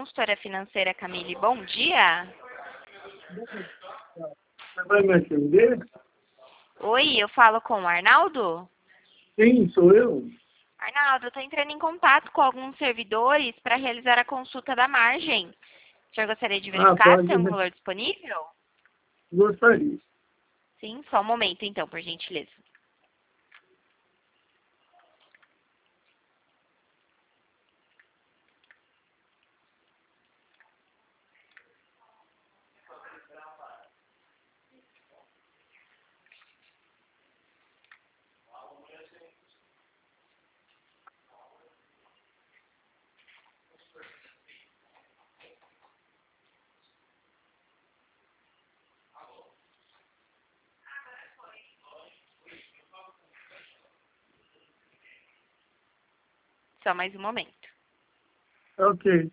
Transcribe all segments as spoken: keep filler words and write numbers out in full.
consultora financeira Camille, bom dia. Você vai me atender? Oi, eu falo com o Arnaldo? Sim, sou eu. Arnaldo, eu estou entrando em contato com alguns servidores para realizar a consulta da margem. O senhor gostaria de Ah, verificar se pode. tem um valor disponível? Gostaria. Sim, só um momento então, por gentileza. Só mais um momento. Ok.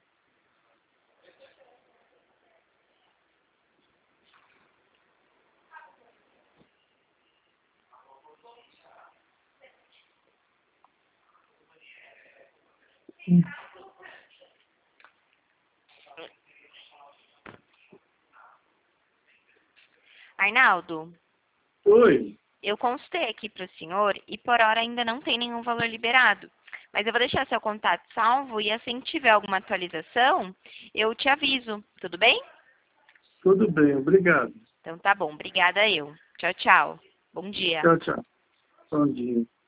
Arnaldo, Oi. eu consultei aqui para o senhor e por hora ainda não tem nenhum valor liberado. Mas eu vou deixar seu contato salvo e assim que tiver alguma atualização, eu te aviso. Tudo bem? Tudo bem, obrigado. Então tá bom, obrigada eu. Tchau, tchau. Bom dia. Tchau, tchau. Bom dia.